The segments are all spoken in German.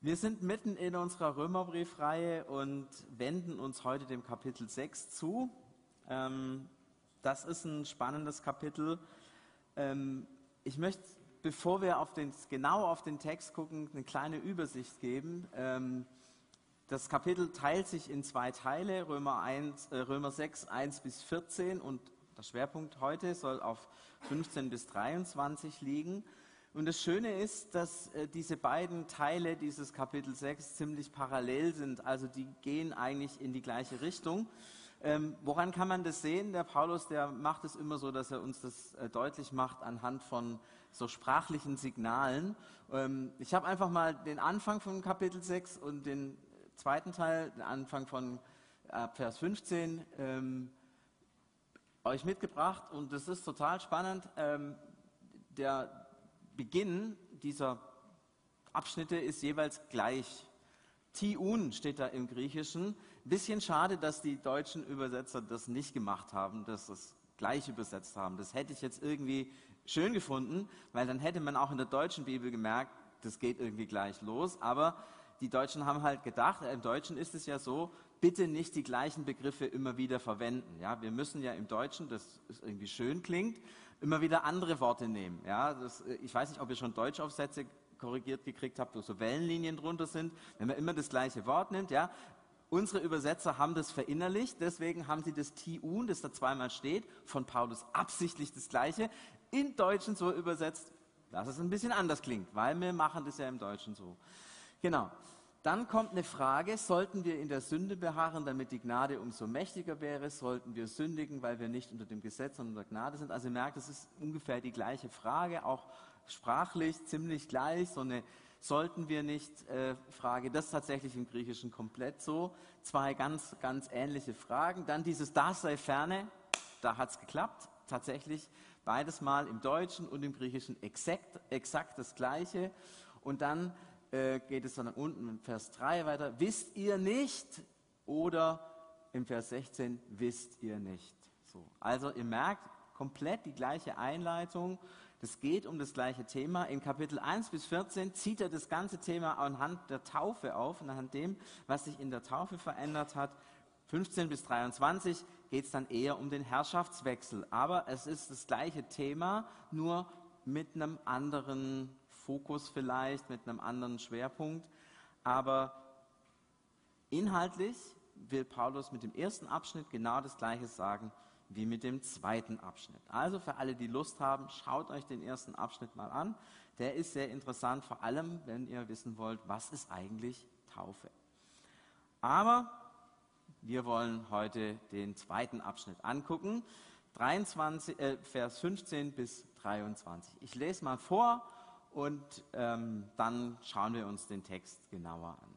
Wir sind mitten in unserer Römerbriefreihe und wenden uns heute dem Kapitel 6 zu. Das ist ein spannendes Kapitel. Ich möchte, bevor wir genau auf den Text gucken, eine kleine Übersicht geben. Das Kapitel teilt sich in zwei Teile, Römer 6, 1 bis 14, und der Schwerpunkt heute soll auf 15 bis 23 liegen. Und das Schöne ist, dass diese beiden Teile dieses Kapitel 6 ziemlich parallel sind, also die gehen eigentlich in die gleiche Richtung. Woran kann man das sehen? Der Paulus, der macht es immer so, dass er uns das deutlich macht anhand von so sprachlichen Signalen. Ich habe einfach mal den Anfang von Kapitel 6 und den zweiten Teil, den Anfang von Vers 15, euch mitgebracht, und das ist total spannend. Der Beginn dieser Abschnitte ist jeweils gleich. Tiun steht da im Griechischen. Bisschen schade, dass die deutschen Übersetzer das nicht gemacht haben, dass das gleich übersetzt haben. Das hätte ich jetzt irgendwie schön gefunden, weil dann hätte man auch in der deutschen Bibel gemerkt, das geht irgendwie gleich los. Aber die Deutschen haben halt gedacht, im Deutschen ist es ja so, bitte nicht die gleichen Begriffe immer wieder verwenden. Ja, wir müssen ja im Deutschen, das irgendwie schön klingt, immer wieder andere Worte nehmen. Ja, ich weiß nicht, ob ihr schon Deutschaufsätze korrigiert gekriegt habt, wo so Wellenlinien drunter sind, wenn man immer das gleiche Wort nimmt. Ja. Unsere Übersetzer haben das verinnerlicht, deswegen haben sie das Tiun, das da zweimal steht, von Paulus absichtlich das Gleiche, in Deutschen so übersetzt, dass es ein bisschen anders klingt, weil wir machen das ja im Deutschen so. Genau. Dann kommt eine Frage: Sollten wir in der Sünde beharren, damit die Gnade umso mächtiger wäre? Sollten wir sündigen, weil wir nicht unter dem Gesetz, sondern unter Gnade sind? Also ihr merkt, es ist ungefähr die gleiche Frage, auch sprachlich ziemlich gleich, so eine sollten wir nicht Frage. Das ist tatsächlich im Griechischen komplett so. Zwei ganz, ganz ähnliche Fragen. Dann dieses Das sei ferne, da hat es geklappt, tatsächlich beides mal im Deutschen und im Griechischen exakt das Gleiche. Und dann geht es dann unten im Vers 3 weiter, wisst ihr nicht? Oder im Vers 16, wisst ihr nicht? So. Also ihr merkt, komplett die gleiche Einleitung, es geht um das gleiche Thema. In Kapitel 1 bis 14 zieht er das ganze Thema anhand der Taufe auf, anhand dem, was sich in der Taufe verändert hat. 15 bis 23 geht es dann eher um den Herrschaftswechsel, aber es ist das gleiche Thema, nur mit einem anderen Fokus vielleicht, mit einem anderen Schwerpunkt, aber inhaltlich will Paulus mit dem ersten Abschnitt genau das Gleiche sagen wie mit dem zweiten Abschnitt. Also für alle, die Lust haben, schaut euch den ersten Abschnitt mal an. Der ist sehr interessant, vor allem, wenn ihr wissen wollt, was ist eigentlich Taufe. Aber wir wollen heute den zweiten Abschnitt angucken, Vers 15 bis 23. Ich lese mal vor, und dann schauen wir uns den Text genauer an.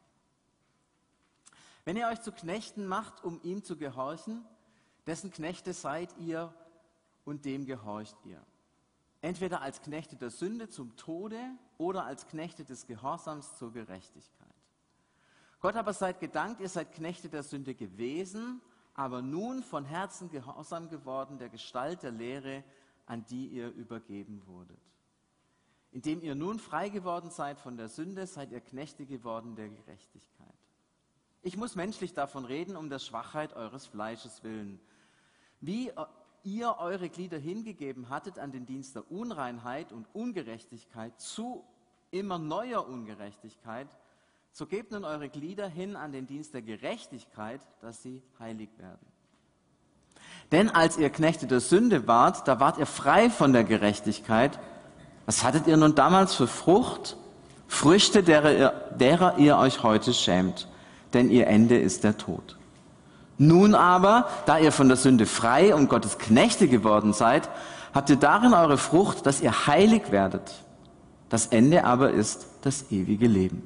Wenn ihr euch zu Knechten macht, um ihm zu gehorchen, dessen Knechte seid ihr und dem gehorcht ihr. Entweder als Knechte der Sünde zum Tode oder als Knechte des Gehorsams zur Gerechtigkeit. Gott aber seid gedankt, ihr seid Knechte der Sünde gewesen, aber nun von Herzen gehorsam geworden der Gestalt der Lehre, an die ihr übergeben wurdet. Indem ihr nun frei geworden seid von der Sünde, seid ihr Knechte geworden der Gerechtigkeit. Ich muss menschlich davon reden, um der Schwachheit eures Fleisches willen. Wie ihr eure Glieder hingegeben hattet an den Dienst der Unreinheit und Ungerechtigkeit zu immer neuer Ungerechtigkeit, so gebt nun eure Glieder hin an den Dienst der Gerechtigkeit, dass sie heilig werden. Denn als ihr Knechte der Sünde wart, da wart ihr frei von der Gerechtigkeit. Was hattet ihr nun damals für Frucht? Früchte, derer ihr euch heute schämt, denn ihr Ende ist der Tod. Nun aber, da ihr von der Sünde frei und Gottes Knechte geworden seid, habt ihr darin eure Frucht, dass ihr heilig werdet. Das Ende aber ist das ewige Leben.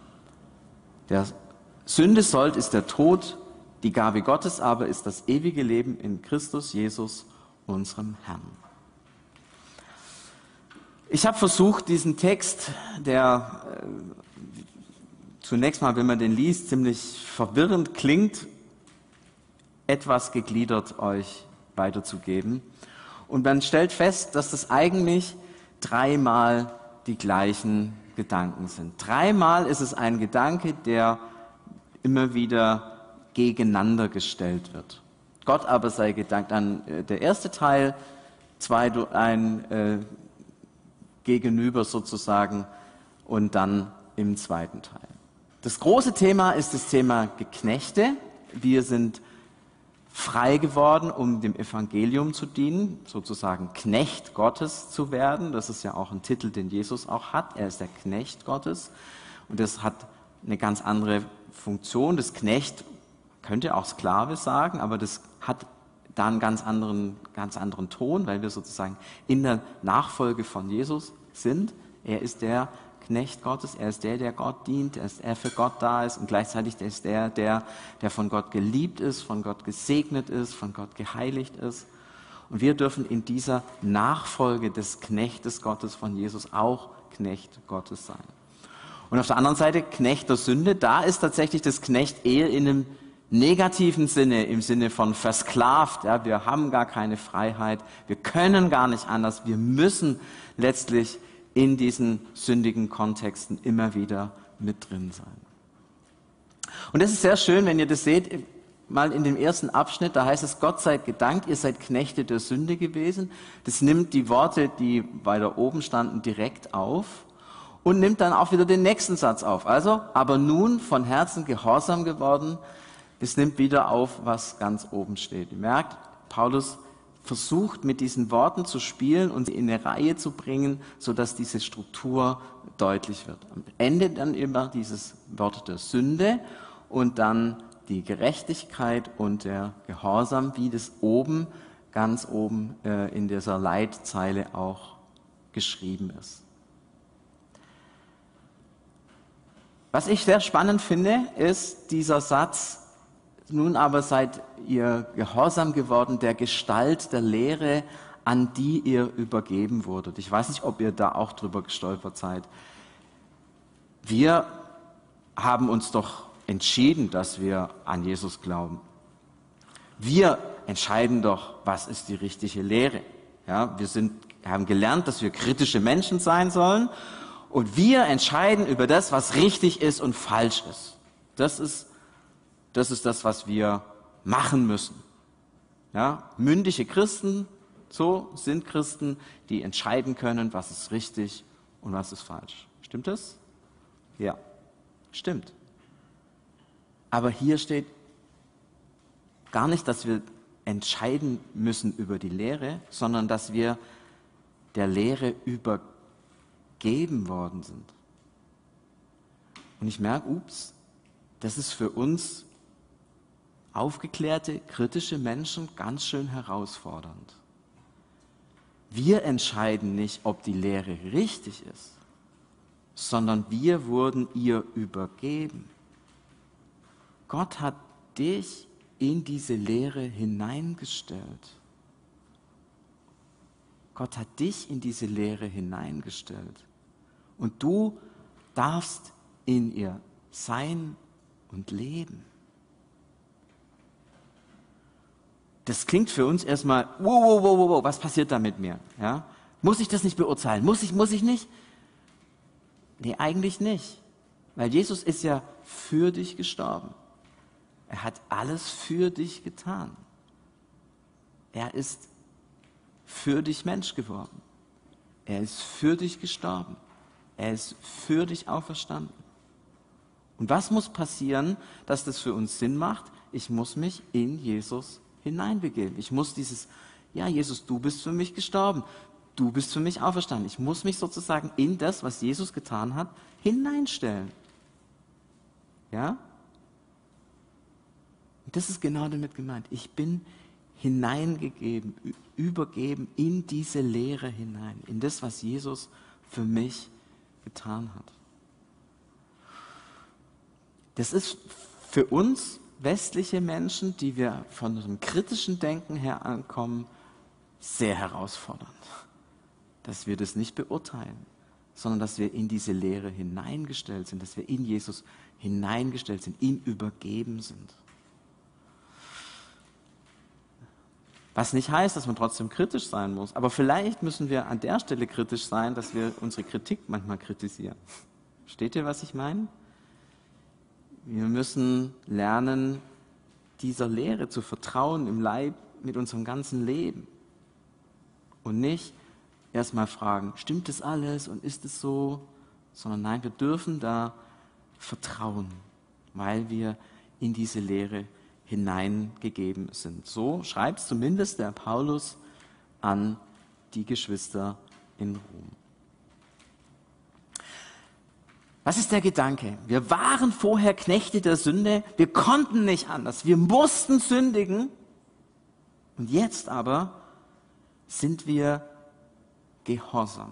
Der Sünde Sold ist der Tod, die Gabe Gottes aber ist das ewige Leben in Christus Jesus, unserem Herrn. Ich habe versucht, diesen Text, der zunächst mal, wenn man den liest, ziemlich verwirrend klingt, etwas gegliedert euch weiterzugeben. Und man stellt fest, dass das eigentlich dreimal die gleichen Gedanken sind. Dreimal ist es ein Gedanke, der immer wieder gegeneinander gestellt wird. Gott aber sei gedankt. Dann der erste Teil, ein Gegenüber sozusagen und dann im zweiten Teil. Das große Thema ist das Thema Geknechte. Wir sind frei geworden, um dem Evangelium zu dienen, sozusagen Knecht Gottes zu werden. Das ist ja auch ein Titel, den Jesus auch hat. Er ist der Knecht Gottes und das hat eine ganz andere Funktion. Das Knecht könnte auch Sklave sagen, aber das hat da einen ganz anderen Ton, weil wir sozusagen in der Nachfolge von Jesus sind. Er ist der Knecht Gottes, er ist der Gott dient, er für Gott da ist und gleichzeitig ist der von Gott geliebt ist, von Gott gesegnet ist, von Gott geheiligt ist. Und wir dürfen in dieser Nachfolge des Knechtes Gottes von Jesus auch Knecht Gottes sein. Und auf der anderen Seite Knecht der Sünde, da ist tatsächlich das Knecht eher in einem negativen Sinne, im Sinne von versklavt. Ja, wir haben gar keine Freiheit, wir können gar nicht anders, wir müssen letztlich in diesen sündigen Kontexten immer wieder mit drin sein. Und das ist sehr schön, wenn ihr das seht, mal in dem ersten Abschnitt, da heißt es, Gott sei gedankt, ihr seid Knechte der Sünde gewesen. Das nimmt die Worte, die weiter oben standen, direkt auf und nimmt dann auch wieder den nächsten Satz auf. Also, aber nun von Herzen gehorsam geworden, es nimmt wieder auf, was ganz oben steht. Ihr merkt, Paulus versucht mit diesen Worten zu spielen und sie in eine Reihe zu bringen, sodass diese Struktur deutlich wird. Am Ende dann immer dieses Wort der Sünde und dann die Gerechtigkeit und der Gehorsam, wie das oben, ganz oben in dieser Leitzeile auch geschrieben ist. Was ich sehr spannend finde, ist dieser Satz, nun aber seid ihr gehorsam geworden der Gestalt der Lehre, an die ihr übergeben wurdet. Ich weiß nicht, ob ihr da auch drüber gestolpert seid. Wir haben uns doch entschieden, dass wir an Jesus glauben. Wir entscheiden doch, was ist die richtige Lehre. Ja, wir haben gelernt, dass wir kritische Menschen sein sollen und wir entscheiden über das, was richtig ist und falsch ist. Das ist das, was wir machen müssen. Ja, mündige Christen, so sind Christen, die entscheiden können, was ist richtig und was ist falsch. Stimmt das? Ja, stimmt. Aber hier steht gar nicht, dass wir entscheiden müssen über die Lehre, sondern dass wir der Lehre übergeben worden sind. Und ich merke, das ist für uns aufgeklärte, kritische Menschen ganz schön herausfordernd. Wir entscheiden nicht, ob die Lehre richtig ist, sondern wir wurden ihr übergeben. Gott hat dich in diese Lehre hineingestellt. Gott hat dich in diese Lehre hineingestellt. Und du darfst in ihr sein und leben. Das klingt für uns erstmal, wow, was passiert da mit mir? Ja? Muss ich das nicht beurteilen? Muss ich nicht? Nee, eigentlich nicht. Weil Jesus ist ja für dich gestorben. Er hat alles für dich getan. Er ist für dich Mensch geworden. Er ist für dich gestorben. Er ist für dich auferstanden. Und was muss passieren, dass das für uns Sinn macht? Ich muss mich in Jesus hineinbegeben. Ich muss ja Jesus, du bist für mich gestorben. Du bist für mich auferstanden. Ich muss mich sozusagen in das, was Jesus getan hat, hineinstellen. Ja? Und das ist genau damit gemeint. Ich bin hineingegeben, übergeben in diese Lehre hinein, in das, was Jesus für mich getan hat. Das ist für uns westliche Menschen, die wir von unserem kritischen Denken her ankommen, sehr herausfordernd. Dass wir das nicht beurteilen, sondern dass wir in diese Lehre hineingestellt sind, dass wir in Jesus hineingestellt sind, ihm übergeben sind. Was nicht heißt, dass man trotzdem kritisch sein muss. Aber vielleicht müssen wir an der Stelle kritisch sein, dass wir unsere Kritik manchmal kritisieren. Versteht ihr, was ich meine? Wir müssen lernen, dieser Lehre zu vertrauen im Leib mit unserem ganzen Leben. Und nicht erstmal fragen, stimmt das alles und ist es so? Sondern nein, wir dürfen da vertrauen, weil wir in diese Lehre hineingegeben sind. So schreibt zumindest der Paulus an die Geschwister in Rom. Was ist der Gedanke? Wir waren vorher Knechte der Sünde, wir konnten nicht anders, wir mussten sündigen und jetzt aber sind wir gehorsam.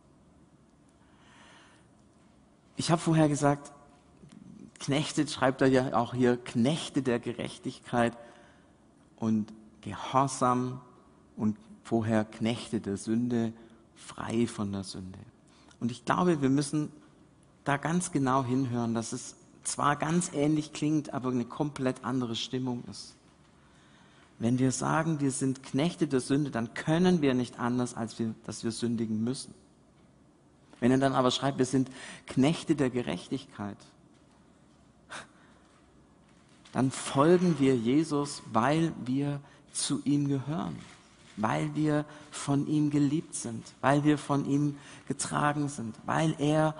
Ich habe vorher gesagt, Knechte, schreibt er ja auch hier, Knechte der Gerechtigkeit und Gehorsam und vorher Knechte der Sünde, frei von der Sünde. Und ich glaube, wir müssen da ganz genau hinhören, dass es zwar ganz ähnlich klingt, aber eine komplett andere Stimmung ist. Wenn wir sagen, wir sind Knechte der Sünde, dann können wir nicht anders, als dass wir sündigen müssen. Wenn er dann aber schreibt, wir sind Knechte der Gerechtigkeit, dann folgen wir Jesus, weil wir zu ihm gehören, weil wir von ihm geliebt sind, weil wir von ihm getragen sind, weil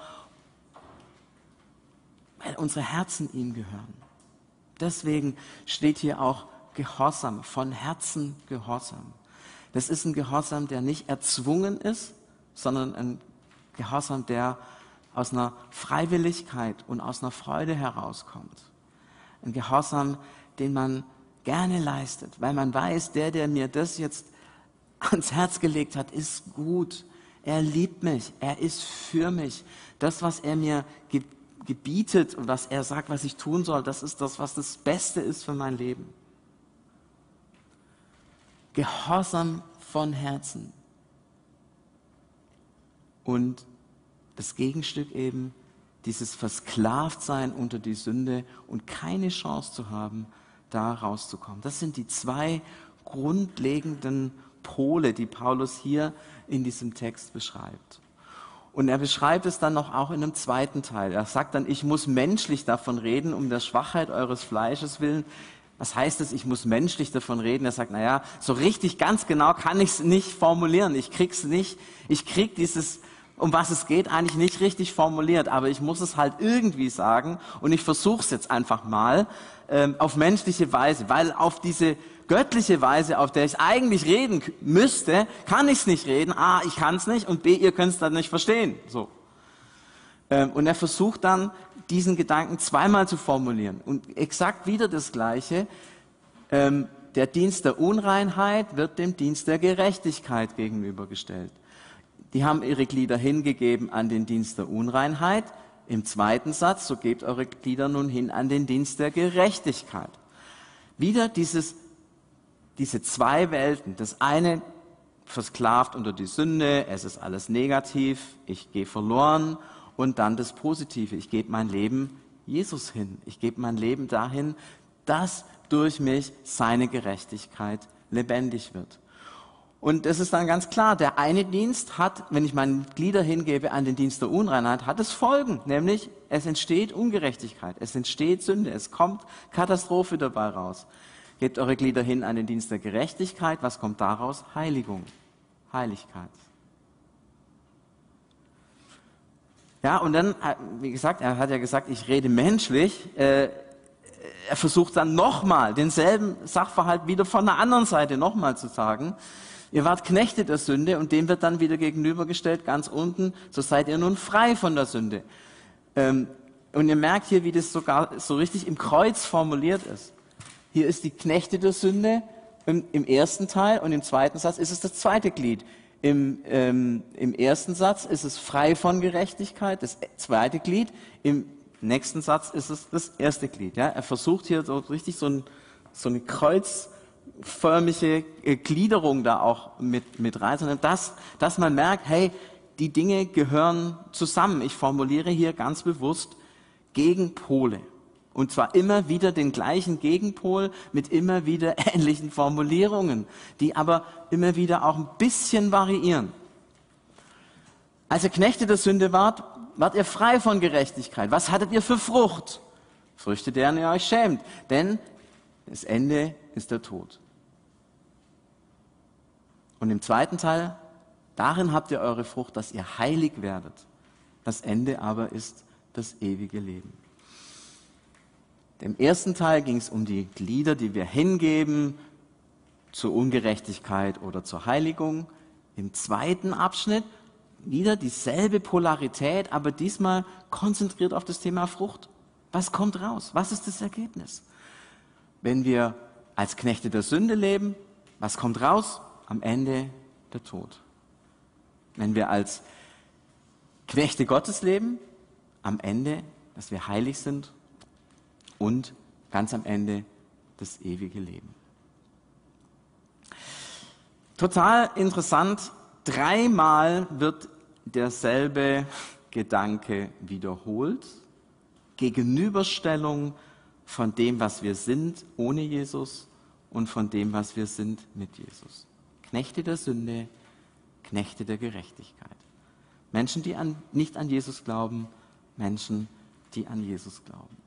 unsere Herzen ihm gehören. Deswegen steht hier auch Gehorsam, von Herzen Gehorsam. Das ist ein Gehorsam, der nicht erzwungen ist, sondern ein Gehorsam, der aus einer Freiwilligkeit und aus einer Freude herauskommt. Ein Gehorsam, den man gerne leistet, weil man weiß, der mir das jetzt ans Herz gelegt hat, ist gut. Er liebt mich, er ist für mich. Das, was er mir gebietet und was er sagt, was ich tun soll, das ist das, was das Beste ist für mein Leben. Gehorsam von Herzen. Und das Gegenstück eben, dieses Versklavtsein unter die Sünde und keine Chance zu haben, da rauszukommen. Das sind die zwei grundlegenden Pole, die Paulus hier in diesem Text beschreibt. Und er beschreibt es dann noch auch in einem zweiten Teil. Er sagt dann, ich muss menschlich davon reden, um der Schwachheit eures Fleisches willen. Was heißt es, ich muss menschlich davon reden? Er sagt, naja, so richtig ganz genau kann ich es nicht formulieren. Ich krieg dieses, um was es geht, eigentlich nicht richtig formuliert, aber ich muss es halt irgendwie sagen und ich versuche es jetzt einfach mal auf menschliche Weise, weil auf diese göttliche Weise, auf der ich eigentlich reden müsste, kann ich es nicht reden. A, ich kann es nicht und B, ihr könnt es dann nicht verstehen. So. Und er versucht dann, diesen Gedanken zweimal zu formulieren und exakt wieder das Gleiche. Der Dienst der Unreinheit wird dem Dienst der Gerechtigkeit gegenübergestellt. Die haben ihre Glieder hingegeben an den Dienst der Unreinheit. Im zweiten Satz, so gebt eure Glieder nun hin an den Dienst der Gerechtigkeit. Wieder diese zwei Welten. Das eine versklavt unter die Sünde, es ist alles negativ, ich gehe verloren. Und dann das Positive, ich gebe mein Leben Jesus hin. Ich gebe mein Leben dahin, dass durch mich seine Gerechtigkeit lebendig wird. Und es ist dann ganz klar, der eine Dienst hat, wenn ich meine Glieder hingebe an den Dienst der Unreinheit, hat es Folgen, nämlich es entsteht Ungerechtigkeit, es entsteht Sünde, es kommt Katastrophe dabei raus. Gebt eure Glieder hin an den Dienst der Gerechtigkeit, was kommt daraus? Heiligung, Heiligkeit. Ja, und dann, wie gesagt, er hat ja gesagt, ich rede menschlich. Er versucht dann nochmal denselben Sachverhalt wieder von der anderen Seite nochmal zu sagen. Ihr wart Knechte der Sünde und dem wird dann wieder gegenübergestellt, ganz unten, so seid ihr nun frei von der Sünde. Und ihr merkt hier, wie das sogar so richtig im Kreuz formuliert ist. Hier ist die Knechte der Sünde im ersten Teil und im zweiten Satz ist es das zweite Glied. Im ersten Satz ist es frei von Gerechtigkeit, das zweite Glied. Im nächsten Satz ist es das erste Glied. Ja? Er versucht hier so richtig so eine kreuzförmige Gliederung da auch mit reinzunehmen, dass man merkt, hey, die Dinge gehören zusammen. Ich formuliere hier ganz bewusst Gegenpole. Und zwar immer wieder den gleichen Gegenpol mit immer wieder ähnlichen Formulierungen, die aber immer wieder auch ein bisschen variieren. Als ihr Knechte der Sünde wart ihr frei von Gerechtigkeit. Was hattet ihr für Frucht? Früchte, deren ihr euch schämt. Denn das Ende ist der Tod. Und im zweiten Teil, darin habt ihr eure Frucht, dass ihr heilig werdet. Das Ende aber ist das ewige Leben. Im ersten Teil ging es um die Glieder, die wir hingeben zur Ungerechtigkeit oder zur Heiligung. Im zweiten Abschnitt wieder dieselbe Polarität, aber diesmal konzentriert auf das Thema Frucht. Was kommt raus? Was ist das Ergebnis? Wenn wir als Knechte der Sünde leben, was kommt raus? Am Ende der Tod. Wenn wir als Knechte Gottes leben, am Ende, dass wir heilig sind und ganz am Ende das ewige Leben. Total interessant, 3-mal wird derselbe Gedanke wiederholt. Gegenüberstellung von dem, was wir sind ohne Jesus und von dem, was wir sind mit Jesus. Knechte der Sünde, Knechte der Gerechtigkeit. Menschen, die nicht an Jesus glauben, Menschen, die an Jesus glauben.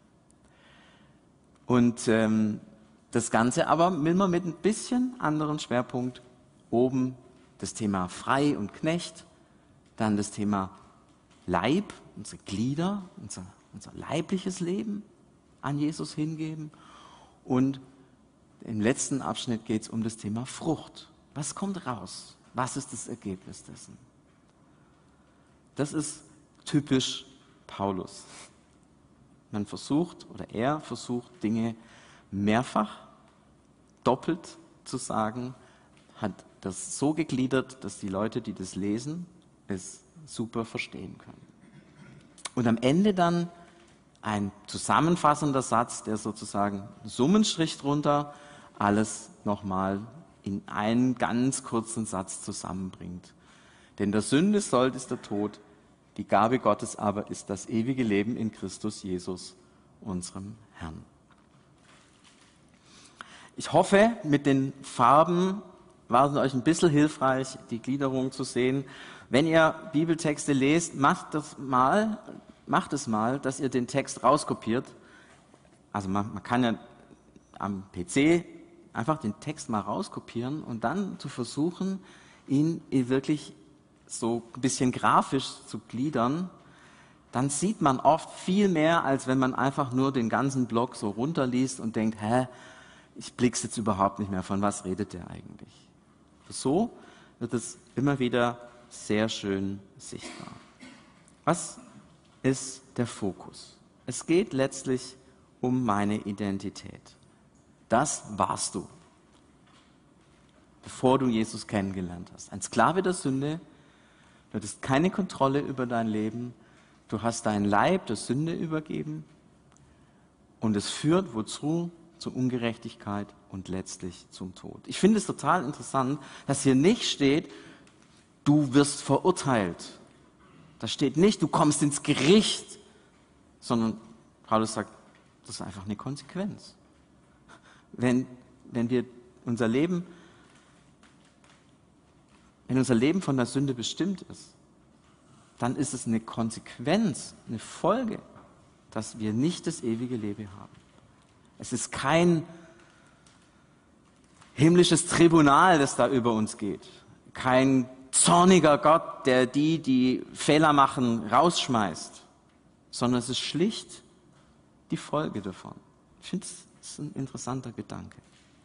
Und das Ganze aber immer mit ein bisschen anderen Schwerpunkt. Oben das Thema Frei und Knecht, dann das Thema Leib, unsere Glieder, unser leibliches Leben an Jesus hingeben. Und im letzten Abschnitt geht es um das Thema Frucht. Was kommt raus? Was ist das Ergebnis dessen? Das ist typisch Paulus. Er versucht Dinge mehrfach, doppelt zu sagen, hat das so gegliedert, dass die Leute, die das lesen, es super verstehen können. Und am Ende dann ein zusammenfassender Satz, der sozusagen Summenstrich drunter alles nochmal in einen ganz kurzen Satz zusammenbringt. Denn der Sünde Sold ist der Tod, die Gabe Gottes aber ist das ewige Leben in Christus Jesus, unserem Herrn. Ich hoffe, mit den Farben war es euch ein bisschen hilfreich, die Gliederung zu sehen. Wenn ihr Bibeltexte lest, macht es mal, dass ihr den Text rauskopiert. Also man kann ja am PC einfach den Text mal rauskopieren und dann zu versuchen, ihn wirklich so ein bisschen grafisch zu gliedern. Dann sieht man oft viel mehr, als wenn man einfach nur den ganzen Block so runterliest und denkt, ich blick's jetzt überhaupt nicht mehr, von was redet der eigentlich? So wird es immer wieder sehr schön sichtbar. Was ist der Fokus? Es geht letztlich um meine Identität. Das warst du, bevor du Jesus kennengelernt hast. Ein Sklave der Sünde, du hattest keine Kontrolle über dein Leben, du hast deinen Leib der Sünde übergeben und es führt wozu? Zur Ungerechtigkeit und letztlich zum Tod. Ich finde es total interessant, dass hier nicht steht, du wirst verurteilt. Da steht nicht, du kommst ins Gericht, sondern Paulus sagt, das ist einfach eine Konsequenz. Wenn unser Leben von der Sünde bestimmt ist, dann ist es eine Konsequenz, eine Folge, dass wir nicht das ewige Leben haben. Es ist kein himmlisches Tribunal, das da über uns geht. Kein zorniger Gott, der die Fehler machen, rausschmeißt. Sondern es ist schlicht die Folge davon. Ich finde, das ist ein interessanter Gedanke.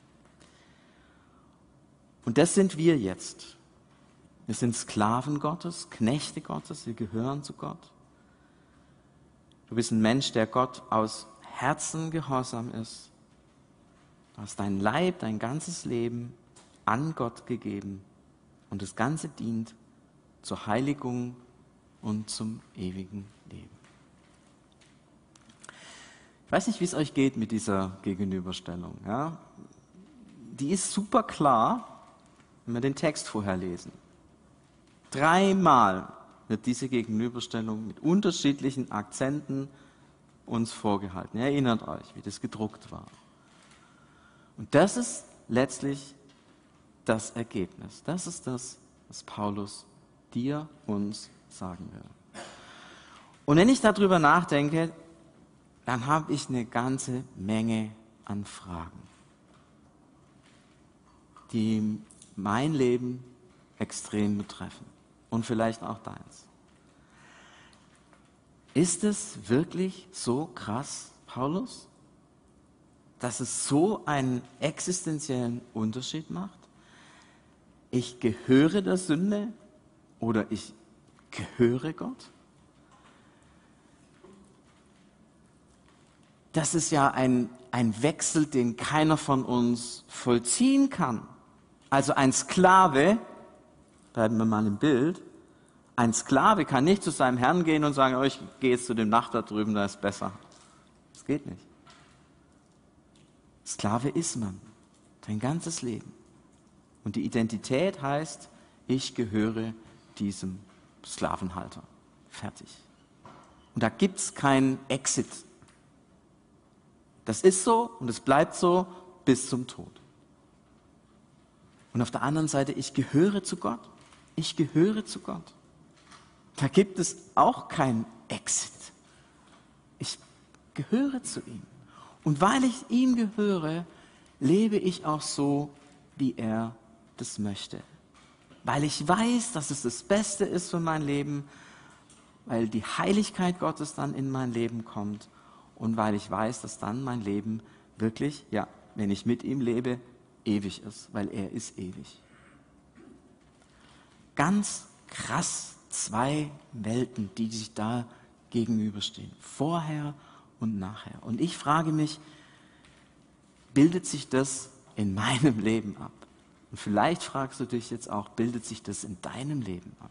Und das sind wir jetzt. Wir sind Sklaven Gottes, Knechte Gottes, wir gehören zu Gott. Du bist ein Mensch, der Gott aus Herzen gehorsam ist. Du hast dein Leib, dein ganzes Leben an Gott gegeben und das Ganze dient zur Heiligung und zum ewigen Leben. Ich weiß nicht, wie es euch geht mit dieser Gegenüberstellung. Ja? Die ist super klar, wenn wir den Text vorher lesen. 3-mal wird diese Gegenüberstellung mit unterschiedlichen Akzenten uns vorgehalten. Ihr erinnert euch, wie das gedruckt war. Und das ist letztlich das Ergebnis. Das ist das, was Paulus dir, uns sagen will. Und wenn ich darüber nachdenke, dann habe ich eine ganze Menge an Fragen, die mein Leben extrem betreffen und vielleicht auch deins. Ist es wirklich so krass, Paulus, dass es so einen existenziellen Unterschied macht? Ich gehöre der Sünde oder ich gehöre Gott? Das ist ja ein Wechsel, den keiner von uns vollziehen kann. Also ein Sklave, bleiben wir mal im Bild, ein Sklave kann nicht zu seinem Herrn gehen und sagen, oh, ich gehe jetzt zu dem Nachbar drüben, da ist besser. Das geht nicht. Sklave ist man, dein ganzes Leben. Und die Identität heißt, ich gehöre diesem Sklavenhalter. Fertig. Und da gibt es keinen Exit. Das ist so und es bleibt so bis zum Tod. Und auf der anderen Seite, ich gehöre zu Gott. Ich gehöre zu Gott. Da gibt es auch keinen Exit. Ich gehöre zu ihm. Und weil ich ihm gehöre, lebe ich auch so, wie er das möchte. Weil ich weiß, dass es das Beste ist für mein Leben, weil die Heiligkeit Gottes dann in mein Leben kommt und weil ich weiß, dass dann mein Leben wirklich, ja, wenn ich mit ihm lebe, ewig ist, weil er ist ewig. Ganz krass, zwei Welten, die sich da gegenüberstehen. Vorher und nachher. Und ich frage mich, bildet sich das in meinem Leben ab? Und vielleicht fragst du dich jetzt auch, bildet sich das in deinem Leben ab?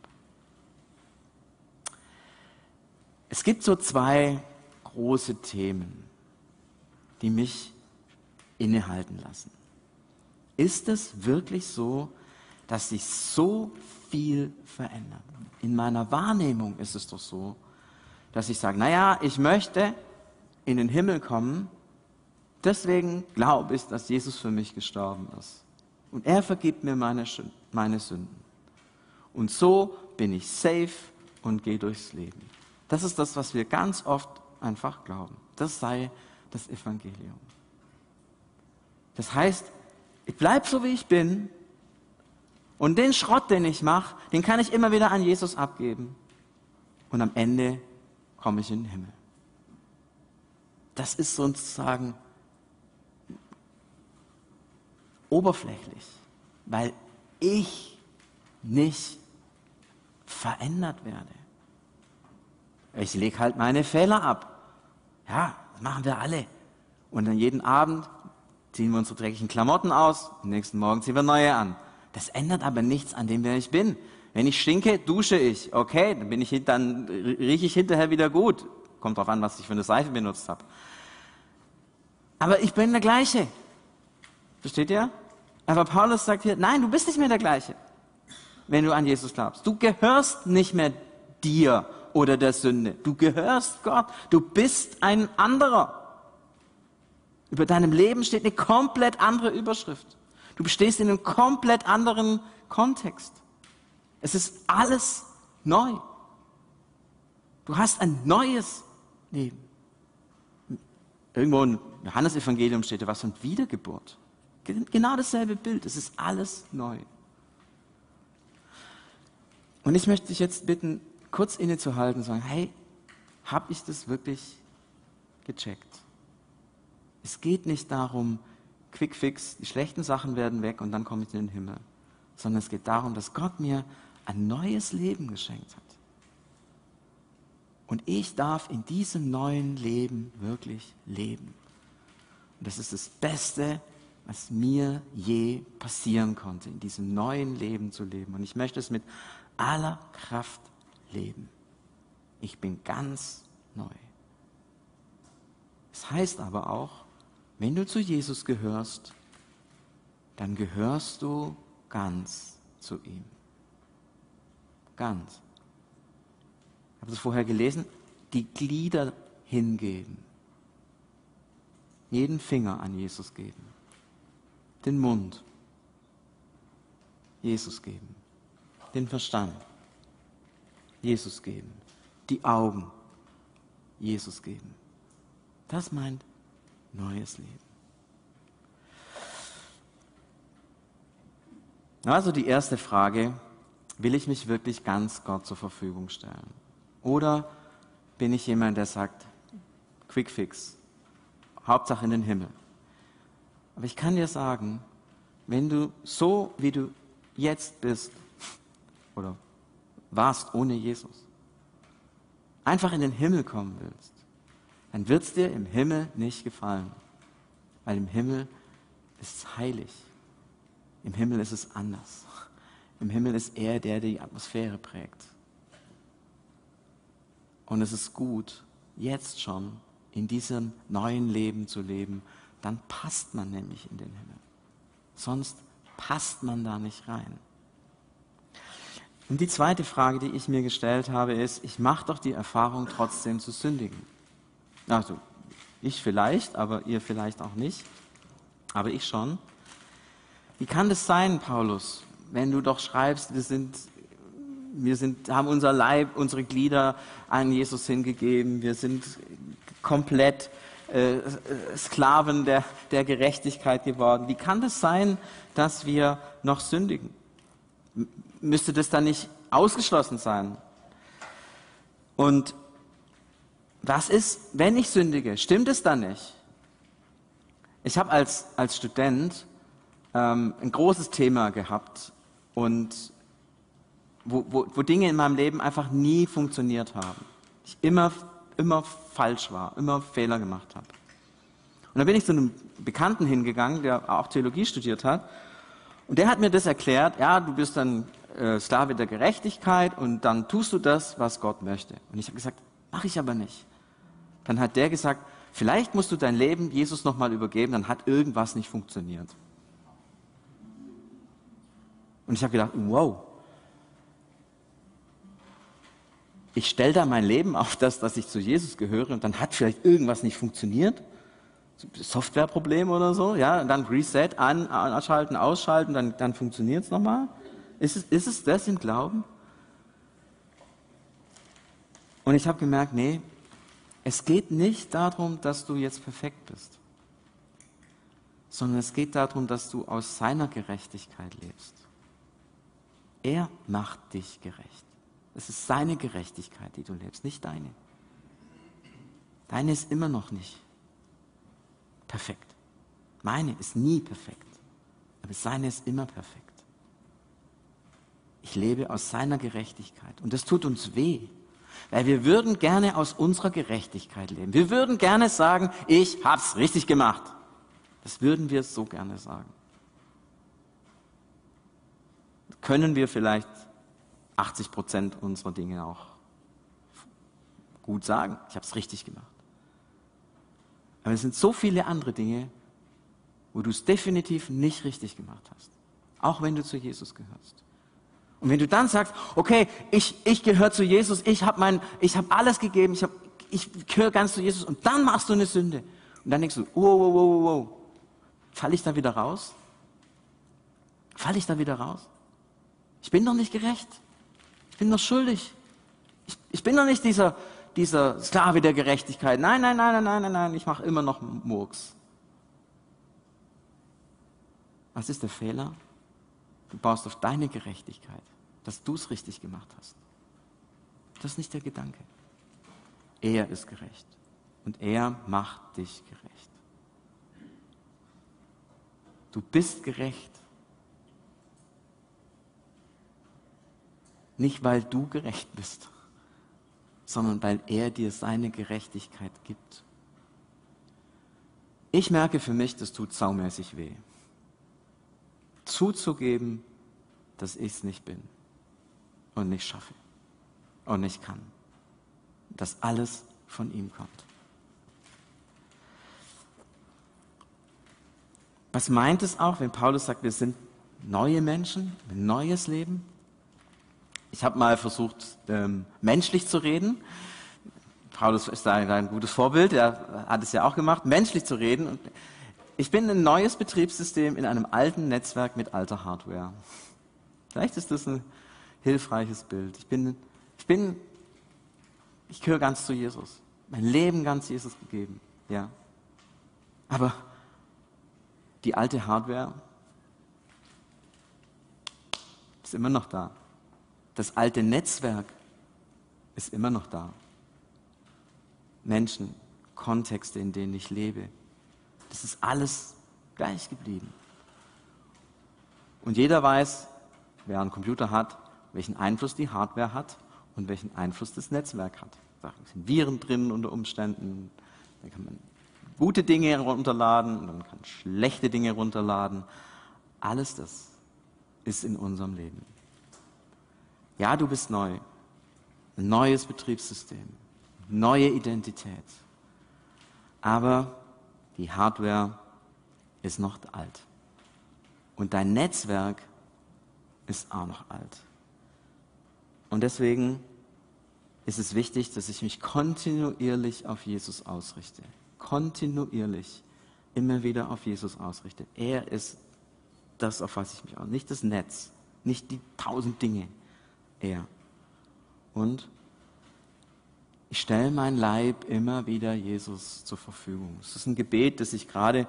Es gibt so zwei große Themen, die mich innehalten lassen. Ist es wirklich so, dass sich so viel verändert? In meiner Wahrnehmung ist es doch so, dass ich sage, naja, ich möchte in den Himmel kommen, deswegen glaube ich, dass Jesus für mich gestorben ist. Und er vergibt mir meine Sünden. Und so bin ich safe und gehe durchs Leben. Das ist das, was wir ganz oft einfach glauben. Das sei das Evangelium. Das heißt, ich bleibe so, wie ich bin und den Schrott, den ich mache, den kann ich immer wieder an Jesus abgeben. Und am Ende komme ich in den Himmel. Das ist sozusagen oberflächlich, weil ich nicht verändert werde. Ich lege halt meine Fehler ab. Ja, das machen wir alle. Und dann jeden Abend ziehen wir unsere dreckigen Klamotten aus, am nächsten Morgen ziehen wir neue an. Das ändert aber nichts an dem, wer ich bin. Wenn ich stinke, dusche ich. Okay, dann rieche ich hinterher wieder gut. Kommt drauf an, was ich für eine Seife benutzt habe. Aber ich bin der Gleiche. Versteht ihr? Aber Paulus sagt hier, nein, du bist nicht mehr der Gleiche, wenn du an Jesus glaubst. Du gehörst nicht mehr dir oder der Sünde. Du gehörst Gott. Du bist ein anderer. Über deinem Leben steht eine komplett andere Überschrift. Du stehst in einem komplett anderen Kontext. Es ist alles neu. Du hast ein neues Leben. Irgendwo im Johannesevangelium steht da was von Wiedergeburt. Genau dasselbe Bild. Es ist alles neu. Und ich möchte dich jetzt bitten, kurz innezuhalten und sagen, hey, habe ich das wirklich gecheckt? Es geht nicht darum, quick fix, die schlechten Sachen werden weg und dann komme ich in den Himmel. Sondern es geht darum, dass Gott mir ein neues Leben geschenkt hat. Und ich darf in diesem neuen Leben wirklich leben. Und das ist das Beste, was mir je passieren konnte, in diesem neuen Leben zu leben. Und ich möchte es mit aller Kraft leben. Ich bin ganz neu. Das heißt aber auch, wenn du zu Jesus gehörst, dann gehörst du ganz zu ihm. Ganz. Ich habe es vorher gelesen, die Glieder hingeben. Jeden Finger an Jesus geben. Den Mund Jesus geben. Den Verstand Jesus geben. Die Augen Jesus geben. Das meint neues Leben. Also die erste Frage, will ich mich wirklich ganz Gott zur Verfügung stellen? Oder bin ich jemand, der sagt, Quick Fix, Hauptsache in den Himmel? Aber ich kann dir sagen, wenn du so, wie du jetzt bist, oder warst ohne Jesus, einfach in den Himmel kommen willst, dann wird es dir im Himmel nicht gefallen. Weil im Himmel ist es heilig. Im Himmel ist es anders. Im Himmel ist er, der die Atmosphäre prägt. Und es ist gut, jetzt schon in diesem neuen Leben zu leben. Dann passt man nämlich in den Himmel. Sonst passt man da nicht rein. Und die zweite Frage, die ich mir gestellt habe, ist, ich mache doch die Erfahrung, trotzdem zu sündigen. Also, ich vielleicht, aber ihr vielleicht auch nicht. Aber ich schon. Wie kann das sein, Paulus, wenn du doch schreibst, haben unser Leib, unsere Glieder an Jesus hingegeben, wir sind komplett Sklaven der Gerechtigkeit geworden. Wie kann das sein, dass wir noch sündigen? Müsste das dann nicht ausgeschlossen sein? Und was ist, wenn ich sündige? Stimmt es dann nicht? Ich habe als Student ein großes Thema gehabt und wo Dinge in meinem Leben einfach nie funktioniert haben. Ich immer falsch war, immer Fehler gemacht habe. Und dann bin ich zu einem Bekannten hingegangen, der auch Theologie studiert hat. Und der hat mir das erklärt, ja, du bist dann Sklave der Gerechtigkeit und dann tust du das, was Gott möchte. Und ich habe gesagt, mache ich aber nicht. Dann hat der gesagt, vielleicht musst du dein Leben Jesus nochmal übergeben, dann hat irgendwas nicht funktioniert. Und ich habe gedacht, wow, ich stelle da mein Leben auf das, dass ich zu Jesus gehöre und dann hat vielleicht irgendwas nicht funktioniert. Softwareproblem oder so, ja, und dann Reset, anschalten, ausschalten, dann funktioniert es nochmal. Ist es das im Glauben? Und ich habe gemerkt, nee, es geht nicht darum, dass du jetzt perfekt bist, sondern es geht darum, dass du aus seiner Gerechtigkeit lebst. Er macht dich gerecht. Es ist seine Gerechtigkeit, die du lebst, nicht deine. Deine ist immer noch nicht perfekt. Meine ist nie perfekt, aber seine ist immer perfekt. Ich lebe aus seiner Gerechtigkeit und das tut uns weh, weil wir würden gerne aus unserer Gerechtigkeit leben. Wir würden gerne sagen, ich hab's richtig gemacht. Das würden wir so gerne sagen. Können wir vielleicht 80% unserer Dinge auch gut sagen, ich habe es richtig gemacht. Aber es sind so viele andere Dinge, wo du es definitiv nicht richtig gemacht hast. Auch wenn du zu Jesus gehörst. Und wenn du dann sagst, okay, ich gehöre zu Jesus, ich habe alles gegeben, ich gehöre ganz zu Jesus und dann machst du eine Sünde. Und dann denkst du, wow, falle ich da wieder raus? Falle ich da wieder raus? Ich bin doch nicht gerecht. Ich bin doch schuldig. Ich bin doch nicht dieser Sklave der Gerechtigkeit. Nein, ich mache immer noch Murks. Was ist der Fehler? Du baust auf deine Gerechtigkeit, dass du es richtig gemacht hast. Das ist nicht der Gedanke. Er ist gerecht und er macht dich gerecht. Du bist gerecht. Nicht, weil du gerecht bist, sondern weil er dir seine Gerechtigkeit gibt. Ich merke für mich, das tut saumäßig weh. Zuzugeben, dass ich es nicht bin und nicht schaffe und nicht kann. Dass alles von ihm kommt. Was meint es auch, wenn Paulus sagt, wir sind neue Menschen, ein neues Leben? Ich habe mal versucht, menschlich zu reden. Paulus ist da ein gutes Vorbild, er hat es ja auch gemacht, menschlich zu reden. Und ich bin ein neues Betriebssystem in einem alten Netzwerk mit alter Hardware. Vielleicht ist das ein hilfreiches Bild. Ich gehöre ganz zu Jesus. Mein Leben ganz Jesus gegeben. Ja. Aber die alte Hardware ist immer noch da. Das alte Netzwerk ist immer noch da. Menschen, Kontexte, in denen ich lebe, das ist alles gleich geblieben. Und jeder weiß, wer einen Computer hat, welchen Einfluss die Hardware hat und welchen Einfluss das Netzwerk hat. Da sind Viren drin unter Umständen, da kann man gute Dinge herunterladen und dann kann man schlechte Dinge herunterladen. Alles das ist in unserem Leben. Ja, du bist neu. Ein neues Betriebssystem, neue Identität. Aber die Hardware ist noch alt. Und dein Netzwerk ist auch noch alt. Und deswegen ist es wichtig, dass ich mich kontinuierlich auf Jesus ausrichte. Kontinuierlich immer wieder auf Jesus ausrichte. Er ist das, auf was ich mich ausrichte. Nicht das Netz, nicht die 1000 Dinge. Er. Und ich stelle mein Leib immer wieder Jesus zur Verfügung. Es ist ein Gebet, das ich gerade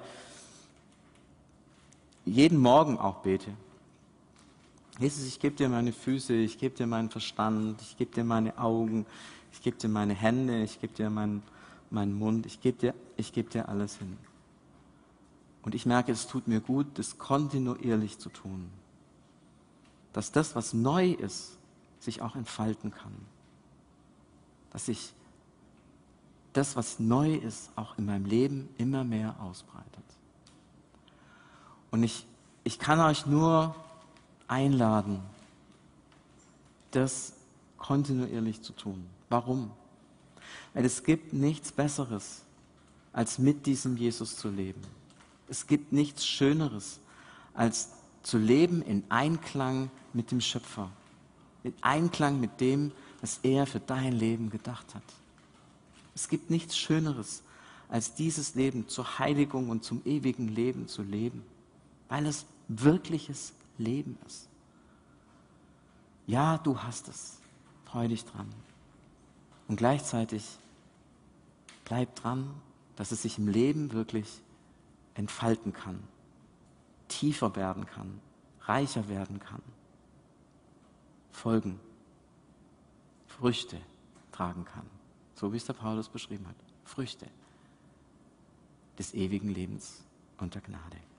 jeden Morgen auch bete. Jesus, ich gebe dir meine Füße, ich gebe dir meinen Verstand, ich gebe dir meine Augen, ich gebe dir meine Hände, ich gebe dir meinen Mund, ich gebe dir alles hin. Und ich merke, es tut mir gut, das kontinuierlich zu tun. Dass das, was neu ist, sich auch entfalten kann. Dass sich das, was neu ist, auch in meinem Leben immer mehr ausbreitet. Und ich kann euch nur einladen, das kontinuierlich zu tun. Warum? Weil es gibt nichts Besseres, als mit diesem Jesus zu leben. Es gibt nichts Schöneres, als zu leben in Einklang mit dem Schöpfer. In Einklang mit dem, was er für dein Leben gedacht hat. Es gibt nichts Schöneres, als dieses Leben zur Heiligung und zum ewigen Leben zu leben, weil es wirkliches Leben ist. Ja, du hast es. Freu dich dran. Und gleichzeitig bleib dran, dass es sich im Leben wirklich entfalten kann, tiefer werden kann, reicher werden kann. Folgen, Früchte tragen kann. So wie es der Paulus beschrieben hat. Früchte des ewigen Lebens und der Gnade.